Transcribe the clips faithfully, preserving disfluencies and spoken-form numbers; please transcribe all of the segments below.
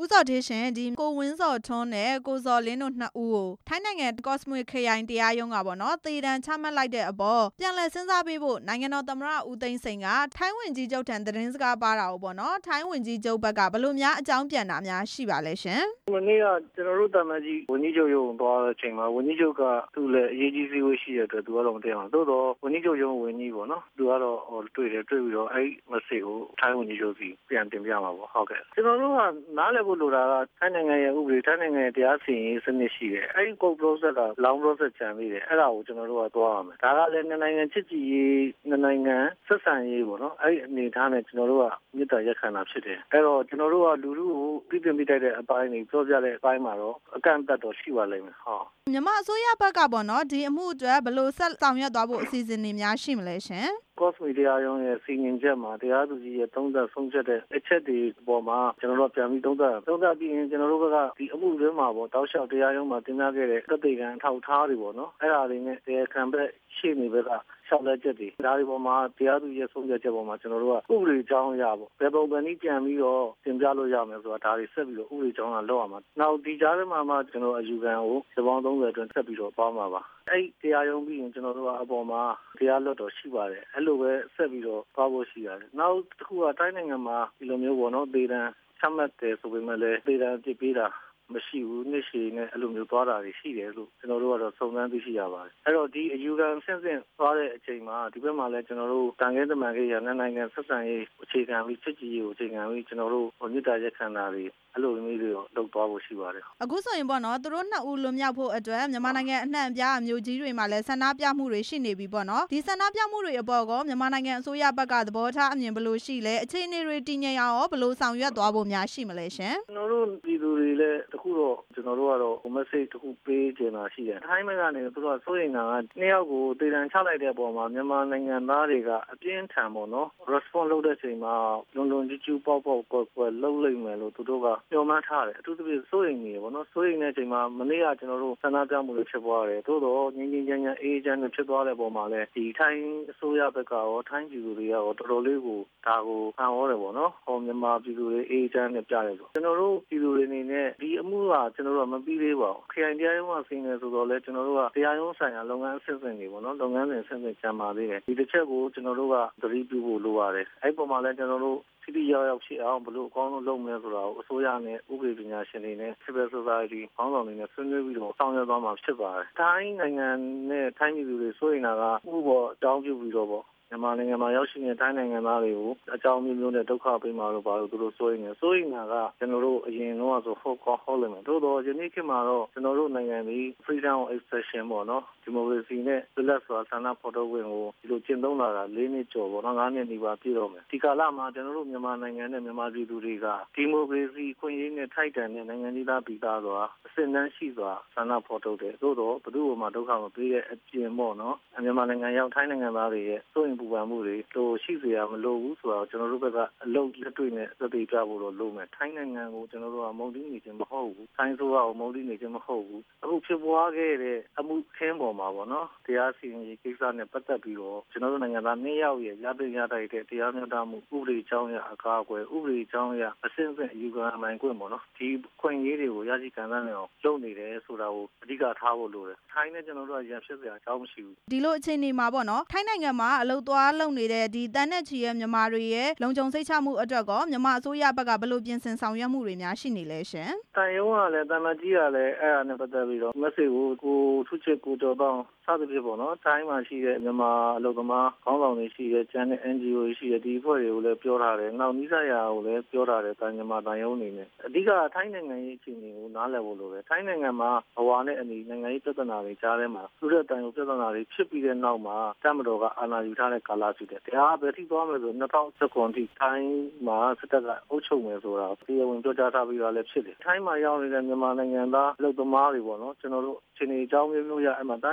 ဦးစောထေးရှင်ဒီကိုဝင်းစောထွန်းနဲ့ကိုဇော်လင်းတို့နှစ်ဦးကိုထိုင်းနိုင်ငံကော့စမွေခရိုင်တရားရုံးကပေါ့နော်သေဒဏ်ချမှတ်လိုက်တဲ့အပေါ်ပြန်လည်စဉ်းစားပေးဖို့နိုင်ငံတော်သမ္မတဦးသိန်းစိန်ကထိုင်းဝန်ကြီးချုပ်ထံသတင်းစကားပါတာကိုပေါ့နော်ထိုင်းဝန်ကြီးချုပ်ဘက်ကဘယ်လိုများအကြောင်းပြန်တာများရှိပါလဲရှင်မနေ့ကကျွန်တော်တို့တာမန်ကြီးဝန်ကြီးချုပ်ရုံးသွားတဲ့အချိန်မှာဝန်ကြီးချုပ်ကသူ့လည်းအရေးကြီးစည်းဝေးရှိတဲ့အတွက်သူကတော့မသိအောင်သို့တော့ဝန်ကြီးချုပ်ရုံးဝန်ကြီးပေါ့နော်သူကတော့ဟိုတွေ့တယ်တွေ့ပြီးတော့အဲ့မစစ်ကိုထိုင်းဝန်ကြီးချုပ်စီပြန်တင်ပြမှာပေါ့ဟုတ်ကဲ့ကျွန်တော်တို့ကနားလည်ဖို့လိုတာကထိုင်းနိုင်ငံရဲ့ဥပဒေထိုင်းနိုင်ငံရဲ့တရားစီရင်ရေးစနစ်ရှိတယ်အဲ့ဒီ code process က long process ချန်ပြီးတယ်အဲ့ဒါကိုကျွန်တော်တို့ကသွားရမယ်ဒါကလည်းနိုင်ငံချစ်ကြည်ရေးနိုင်ငံဆက်ဆံရေးပေါ့နော်အဲ့ဒီအနေထားနဲ့ကျွန်တော်တို့ကမြစ်တာရက်ခံတာဖြစ်တယ်အဲ့တော့ကျွန်တော်တို့ကလူလူကိုပြပြမိတိုက်တဲ့အပိုင်းတွေပြောပြတဲ့အပိုင်းမှာတော့အကန့်အသတ်တော့ရှိပါလိမ့်မယ်ဟုတ်မြန်မာအစိုးရဘက်ကပေါ့နော်ဒီအမှုအတွက်ဘယ်လိုဆက်ဆောင်ရွက်သွားဖို့အစီအစဉ်တွေများရှိမလဲရှင်ကော့စမီတရားရုံးရဲ့စီရင်ချက်မှာတရားသူကြီးရဲ့သုံးသပ်ဆုံးဖြတ်တဲ့အချက်တွေပေါ်မှာကျွန်တော်တို့ပြန်ပြီးသုံးသပ်သုံးသပ်ပြီးရင်ကျွန်တော်တို့ကဒီအမှုတွေမှာပေါ့တောက်လျှောက်တရားရုံးမှာတင်ပြခဲ့တဲ့သက်သေခံထောက်ထားတွေပေါ့နော်အဲ့ဒါတွေနဲ့တရားခံဘက်ရှေ့နေဘက်ကရှောက်လက်ချက်တွေဒါတွေပေါ်မှာတရားသူကြီးရဲ့ဆုံးဖြတ်ချက်ပေါ်မှာကျွန်တော်တို့ကဥပဒေကြောင်းအရာပေါ့ဘယ်ပုံပဲနည်းပြန်ပြီးတော့တင်ပြလို့ရမယ်ဆိုတာဒါတွေဆက်ပြီးတော့ဥပဒေကြောင်းကလောက်အောင်မှာနောက်ဒီကြားထဲမှာမှကျွန်တော်အယူခံကိုသဘောသုံးဆယ်အတွင်းဆက်ပြီးတော့ပေါင်းမှာပါအဲ့တရားရုံးပြီးရင်ကျွန်တော်တို့ကအပေါ်မှာတရားလွတ်တော်ရှိပါတယ်အဲ့လိုပဲဆက်ပြီးတော့သွားဖို့ရှိရတယ်နောက်တစ်ခုကတိုင်းနိုင်ငံမှာဒီလိုမျိုးပေါ့နော်ဒေသချမှတ်တယ်ဆိုပေမဲ့လည်းဒေသပြစ်ပေးတာမရှိဘူးနှစ်ရှည်နဲ့အဲ့လိုမျိုးသွားတာတွေရှိတယ်လို့ကျွန်တော်တို့ကတော့စုံစမ်းသိရှိရပါတယ်အဲ့တော့ဒီအယူခံဆင့်ဆင့်သွားတဲ့အချိန်မှာဒီဘက်မှာလည်းကျွန်တော်တို့တန်ခဲတမန်ကြီးရနိုင်ငံဆက်ဆံရေးအခြေခံပြီးစစ်ကြီးကိုအခြေခံပြီးကျွန်တော်တို့မြစ်တာရက်ခံတာတွေအဲ့လိုမျိုးတွေလုပ်သွားဖို့ရှိပါတယ်အခုဆိုရင်ပေါ့နော်သူတို့နှစ်ဦးလွန်မြောက်ဖို့အတွက်မြန်မာနိုင်ငံအနှံ့အပြားအမျိုးကြီးတွေမှာလည်းဆန္ဒပြမှုတွေရှိနေပြီပေါ့နော်ဒီဆန္ဒပြမှုတွေအပေါ်ကောမြန်မာနိုင်ငံအစိုးရဘက်ကသဘောထားအမြင်ဘယ်လိုရှိလဲအခြေအနေတွေတည်ငြိမ်အောင်ရောဘယ်လိုဆောင်ရွက်သွားဖို့များရှိမလဲရှင်ကျွန်တော်တို့ပြည်သူတွေလည်းတခုတော့ကျွန်တော်တို့ကတော့ message တခုပေးချင်တာရှိတယ်ထိုင်းနိုင်ငံကနေသူတို့ကစိုးရိမ်တာကနှစ်ယောက်ကိုတည်တံချလိုက်တဲ့အပေါ်မှာမြန်မာနိုင်ငံသားတွေကအပြင်းထန်ပေါ့နော် response လုပ်တဲ့အချိန်မှာလွန်လွန်ကျူးကျူးပေါက်ပေါက်ကွက်ကွက်လှုပ်လိုက်မယ်လို့သူတို့ကညှော်မှန်းထားတယ်အထူးသဖြင့်စိုးရိမ်နေပေါ့နော်စိုးရိမ်တဲ့အချိန်မှာမနေ့ကကျွန်တော်တို့ဆန္ဒပြမှုတွေဖြစ်သွားတယ်သို့တော့ငင်းငင်းချမ်းချမ်းအေးချမ်းတွေဖြစ်သွားတဲ့ပုံမှာလည်းဒီထိုင်းအစိုးရဘက်ကရောထိုင်းပြည်သူတွေရောတော်တော်လေးကိုဒါကိုခံဟောတယ်ပေါ့နော်ဟောမြန်မာပြည်သူတွေအေးချမ်းနဲ့ပြတယ်ဆိုကျွန်တော်တို့ပြည်သူတွေအနေနဲ့ဒီအမှုကကျွန်တော်တို့ကမပြီးသေးပါဘူးခရိုင်တရားရုံးကဆင်းနေဆိုတော့လေကျွန်တော်တို့ကတရားရုံးဆိုင်ရာလုပ်ငန်းအဆင့်ဆင့်တွေပေါ့နော်လုပ်ငန်းစဉ်အဆင့်ဆင့်ကျန်ပါသေးတယ်ဒီတစ်ချက်ကိုကျွန်တော်တို့ကသတိပြုဖို့လိုပါတယ်အဲ့ပုံမှာလည်းကျွန်တော်တို့ထိထိရောက်ရောက်ဖြစ်အောင်ဘလို့အကောင်းဆုံးလုပ်မယ်ဆိုတာကိုအစိုးရနဲ့ဥပဒေပညာရှင်တွေနဲ့ Civil Society ပေါင်းဆောင်တွေနဲ့ဆွေးနွေးပြီးတော့ဆောင်ရွက်သွားမှာဖြစ်ပါတယ်။တိုင်းနိုင်ငံနဲ့ထိုင်းပြည်သူတွေဆိုရင်ကဥပပေါ်တောင်းပြုပြီးတော့ပေါ့မြန်မာနိုင်ငံမှာရောက်ရှိနေတဲ့တိုင်းနိုင်ငံသားတွေကိုအကြောင်းမျိုးမျိုးနဲ့ဒုက္ခပေးမှာလို့ပါလို့သူတို့စိုးရိမ်နေစိုးရိမ်တာကကျွန်တော်တို့အရင်တော့ဆိုဟုတ်ကောဟုတ်လိမ့်မယ်သို့တော့ယနေ့ခေတ်မှာတော့ကျွန်တော်တို့နိုင်ငံဒီ freedom of expression ပေါ့နော်ဒီမိုကရေစီနဲ့လွတ်လပ်စွာဆန္ဒဖော်ထုတ်ခွင့်ကိုဒီလိုကျင့်သုံးလာတာ၄နှစ်ကျော်ပေါ့နော်၅နှစ်နီးပါးပြည့်တော့မယ်ဒီကာလမှာကျွန်တော်တို့မြန်မာနိုင်ငံနဲ့မြန်မာပြည်သူတွေကဒီမိုကရေစီခွင့်ရင်းနဲ့ထိုက်တန်တဲ့နိုင်ငံကြီးသားပြည်သားဆိုတာအစဉ်တန်းရှိစွာဆန္ဒဖော်ထုတ်တယ်သို့တော့ဘယ်သူ့မှဒုက္ခမပေးတဲ့အပြင်ပေါ့နော်မြန်မာနိုင်ငံရောက်ထိုင်းနိုင်ငံသားတွေရဲ့စိုးရိမ်ပူပန်မှုတွေတို့ရှိစေရမလို့ဘူးဆိုတော့ကျွန်တော်တို့ဘက်ကအလုပ်လက်တွေ့နဲ့သက်သေပြဖို့တော့လိုမယ်ထိုင်းနိုင်ငံကိုကျွန်တော်တို့ကမုံတီးနေခြင်းမဟုတ်ဘူးထိုင်းဆိုတော့မုံတီးနေခြင်းမဟုတ်ဘူးအခုဖြစ်ပွားခဲ့တဲ့အမှုခင်းပေါ်မှာပေါ့နော်တရားစီရင်ရေးကိစ္စနဲ့ပတ်သက်ပြီးတော့ကျွန်တော်တို့နိုင်ငံသားနှစ်ယောက်ရဲ့ရတဲ့ရတဲ့တရားမျှတမှုဥပဒေကြောင်းရအကာအကွယ်ဥပဒေကြောင်းရအစဉ်အဆက်အယူခံအမှန်ကွင့်ပေါ့နော်ဒီခွင့်ရေးတွေကိုရရှိခံစားနိုင်အောင်လုပ်နေတယ်ဆိုတာကိုအဓိကထားဖို့လိုတယ်ထိုင်းနဲ့ကျွန်တော်တို့ကရန်ဖြစ်စရာအကြောင်းမရှိဘူးဒီလိုအခြေအနေမှာပေါ့နော်ထိုင်းနိုင်ငံမှာအလုပ်သွားလုပ်နေတဲ့ဒီတန်းနဲ့ချီရဲ့မြန်မာတွေရဲ့လုံခြုံစိတ်ချမှုအတွက်ကောမြန်မာအစိုးရဘက်ကဘယ်လိုပြင်ဆင်ဆောင်ရွက်မှုတွေများရှိနေလဲရှင်တန်ရုံးကလည်းတန်မကြီးကလည်းအဲ့ဒါနဲ့ပတ်သက်ပြီးတော့ message ကိုကိုထုချစ်ကိုကြော်တော့စသဖြင့်ပေါ့နော်တိုင်းမှာရှိတဲ့မြန်မာအလုပ်သမားခေါင်းဆောင်တွေရှိတဲ့ကျန်တဲ့ N G O တွေရှိတဲ့ဒီအဖွဲ့တွေကိုလည်းပြောထားတယ်နောက်နိစ္စရာကိုလည်းပြောထားတယ်တန်မြန်မာတန်ရုံးအနေနဲ့အဓိကထိုင်းနိုင်ငံရေးအခြေအနေကိုနားလည်ဖို့လိုတယ်ထိုင်းနိုင်ငံမှာဘဝနဲ့အနီနိုင်ငံရေးပြဿနာတွေကြားထဲမှာသူတို့တန်ရုံပြဿနာတွေဖြစ်ပြီးတဲ့နောက်မှာတမတော်ကအာဏာယူထားတဲ့ကာလဖြစ်တယ်တရားဘယ်ထိသွားမယ်ဆို၂၀၁၉ထိထိုင်းမှာစစ်တပ်ကအုပ်ချုပ်မယ်ဆိုတာတရားဝင်ပြောကြားထားပြီးတော့လည်းဖြစ်တယ်ထိုင်းမှာရောက်နေတဲ့မြန်မာနိုင်ငံသားအလုပ်သမားတွေပေါ့နော်ကျွန်တော်တို့ချင်းနေအကြောင်းမျိုးမျိုးရအဲ့မှာတန်းနေချီပြီး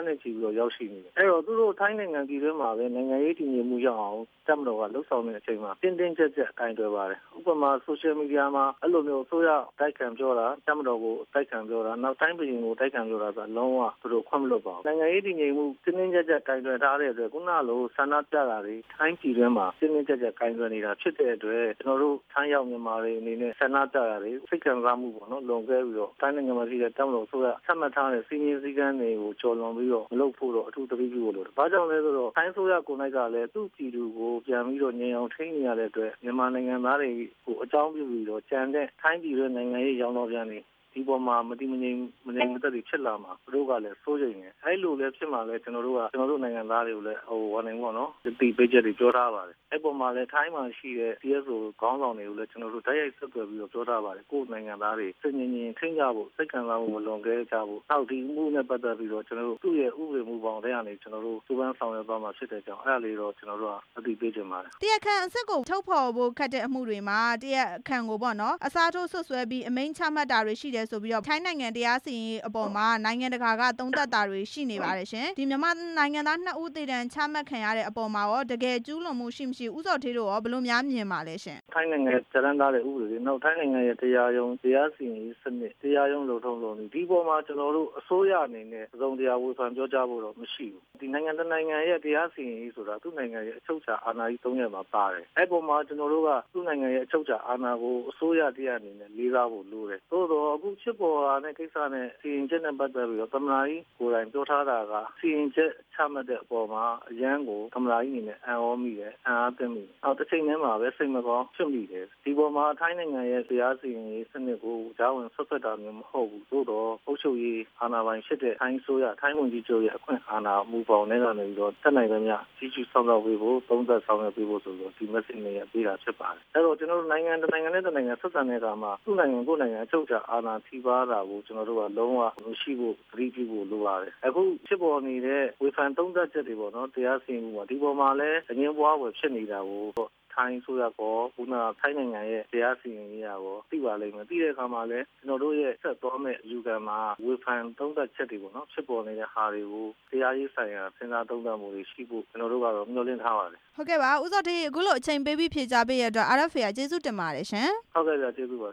တော့ရောက်ရှိနေတယ်အဲ့တော့သူတို့ထိုင်းနိုင်ငံပြည်တွင်းမှာပဲနိုင်ငံရေးတည်ငြိမ်မှုရအောင်တက်မတော်ကလှုပ်ဆောင်နေတဲ့အချိန်မှာတင်းတင်းကျပ်ကျပ်အင်တွယ်ပါတယ်ဥပမာ social media မှာအဲ့လိုမျိုးဆိုရတိုက်ခံပြောတာတက်မတော်ကိုတိုက်ခံပြောတာနောက်တိုင်းပြည်ကိုတိုက်ခံပြောတာဆိုလုံးဝသူတို့ခွင့်မလွတ်ပါဘူးနိုင်ငံရေးတည်ငြိမ်မှုတင်းတင်းကျပ်ကျပ်အင်တွယ်ထားတဲ့အတွက်ခုနလိုဆန္ဒပြတာတွေထိုင်းပြည်တွင်းမှာတင်းတင်းကျပ်ကျပ်အင်တွယ်နေတာဖြစ်တဲ့အတွက်ကျွန်တော်တို့ထိုင်းရောက်မြန်မာတွေအနေနဲ့ဆန္ဒပြတာတွေစိတ်ခံစားမှုပေါ့နော်လွန်ကဲပြီးတော့တိုင်းနိုင်ငံမှာရှိတဲ့တက်မတော်ဆိုရဆက်မှတ်ထားတဲ့စီမင်းစည်းကမ်းတွေကိုကျော်လွန်ပြီးတော့မလုပ်ဖို့တော့အထူးသတိပြုဖို့လိုတယ်။ဘာကြောင့်လဲဆိုတော့ထိုင်းဆိုရကိုယ်၌ကလည်းသူ့ပြည်သူကိုပြန်ပြီးတော့ငြိမ်အောင်ထိန်းနေရတဲ့အတွက်မြန်မာနိုင်ငံသားတွေကိုအကြောင်းပြုပြီးတော့ကြံတဲ့ထိုင်းပြည်တွင်းနိုင်ငံရေးရောင်းတော်ပြန်နေဒီပေါ်မှာမတိမငြိမ်မငြိမ်မသက်တွေဖြစ်လာမှာသူတို့ကလည်းစိုးရိမ်နေအဲ့လိုလည်းဖြစ်မှာလဲကျွန်တော်တို့ကကျွန်တော်တို့နိုင်ငံသားတွေကိုလည်းဟိုဝန်နေပေါ့နော်ဒီပေးချက်တွေပြောထားပါတယ်အဲ့ပေါ်မှာလည်းထိုင်းမှာရှိတဲ့ T S O ခေါင်းဆောင်တွေကိုလည်းကျွန်တော်တို့တိုက်ရိုက်ဆက်သွယ်ပြီးတော့ပြောထားပါတယ်ကိုယ်နိုင်ငံသားတွေစိတ်ငြိမ်ငြိမ်ထိန်းကြဖို့စိတ်ခံစားမှုမလွန်ကဲကြဖို့နောက်ဒီမှုနဲ့ပတ်သက်ပြီးတော့ကျွန်တော်တို့သူ့ရဲ့ဥပဒေမှုပေါင်းတဲ့အနေကျွန်တော်တို့စူးစမ်းဆောင်ရွက်သွားမှာဖြစ်တဲ့ကြောင့်အဲ့ဒါလေးတော့ကျွန်တော်တို့ကအသိပေးချင်ပါတယ်တရားခံအစစ်ကိုထုတ်ဖော်ဖို့ခတ်တဲ့အမှုတွေမှာတရားခံကိုပေါ့နော်အစားထိုးဆွဆွဲပြီးအမိန့်ချမှတ်တာတွေရှိတယ်ဆိုပြီးတော့ထိုင်းနိုင်ငံတရားစီရင်အပေါ်မှာနိုင်ငံတကာကသုံးသပ်တာတွေရှိနေပါတယ်ရှင်ဒီမြန်မာနိုင်ငံသားနှစ်ဦးသေဒဏ်ချမှတ်ခံရတဲ့အပေါ်မှာရောတကယ်ကျူးလွန်မှုရှိမရှိဦးစောထေးတို့ရောဘယ်လိုများမြင်ပါလဲရှင်ထိုင်းနိုင်ငံကျန်းသားတဲ့ဥပဒေတွေနောက်ထိုင်းနိုင်ငံရဲ့တရားရုံးတရားစီရင်စနစ်တရားရုံးလုံထုံးလုံးဒီပေါ်မှာကျွန်တော်တို့အစိုးရအနေနဲ့အစုံတရားဝေဖန်ပြောကြားဖို့တော့မရှိဘူးဒီနိုင်ငံတစ်နိုင်ငံရဲ့တရားစီရင်ရေးဆိုတာသူ့နိုင်ငံရဲ့အချုပ်အခြာအာဏာကြီးသုံးရပ်မှာပါတယ်အဲ့ပေါ်မှာကျွန်တော်တို့ကသူ့နိုင်ငံရဲ့အချုပ်အခြာအာဏာကိုအစိုးရတရားအနေနဲ့လေးစားဖို့လိုတယ်သို့တော့အခုဖြစ်ပေါ်လာတဲ့ကိစ္စနဲ့စီရင်ချက်နဲ့ပတ်သက်ပြီးတော့သမ္မတကြီးကိုယ်တိုင်ပြောထားတာကစီရင်ချက်ချမှတ်တဲ့အပေါ်မှာအရန်ကိုသမ္မတကြီးအနေနဲ့အံ့ဩမိတယ်အံ့အားသင့်မိတယ်အော်တစ်ချိန်တည်းမှာပဲစိတ်မကောင်းဖြစ်မိတယ်ဒီပေါ်မှာထိုင်းနိုင်ငံရဲ့တရားစီရင်ရေးစနစ်ကိုဂျာဝင်ဆက်ဆက်တာမျိုးမဟုတ်ဘူးသို့တော့အုပ်ချုပ်ရေးအာဏာပိုင်ဖြစ်တဲ့ထိုင်းဆိုရထိုင်းဝန်ကြီးချုပ်ရဲ့အခွင့်အာဏာမူပေါင်းနဲ့ကနေပြီးတော့တက်နိုင်ကြမြကြီးကြီးဆောင်ဆောင်ပေးဖို့သုံးသပ်ဆောင်ရွက်ပေးဖို့ဆိုတော့ဒီ message နဲ့ပေးတာဖြစ်ပါတယ်အဲ့တော့ကျွန်တော်တို့နိုင်ငံတစ်နိုင်ငံနဲ့တစ်နိုင်ငံဆက်ဆံတဲ့အခါမှာသူ့နိုင်ငံကိုယ်နိုင်ငံအချုပ်အခြာအာဏာထိပါးတာကိုကျွန်တော်တို့ကလုံးဝမရှိဖို့သတိပြုဖို့လိုပါတယ်အခုဖြစ်ပေါ်နေတဲ့ဝေဖန်သုံးသပ်ချက်တွေပေါ့နော်တရားစီရင်မှုမှာဒီပေါ်မှာလည်းအငင်းပွားဝယ်ဖြစ်နေတာကိုထိုင်းဆိုရကောခုနထိုင်းနိုင်ငံရဲ့တရားစီရင်ရေးရောသိပါလိမ့်မယ်ပြီးတဲ့အခါမှာလည်းကျွန်တော်တို့ရဲ့ဆက်သွားမဲ့ယူကန်မှာဝေဖန်သုံးသပ်ချက်တွေပေါ့နော်ဖြစ်ပေါ်နေတဲ့ဟာတွေကိုတရားရေးဆိုင်ရာစဉ်းစားသုံးသပ်မှုတွေရှိဖို့ကျွန်တော်တို့ကတော့မျှော်လင့်ထားပါတယ်ဟုတ်ကဲ့ပါဦးစောထေးအခုလိုအချိန်ပေးပြီးဖြေကြားပေးရတဲ့အတွက် R F A ကကျေးဇူးတင်ပါတယ်ရှင်ဟုတ်ကဲ့ပါကျေးဇူးပါ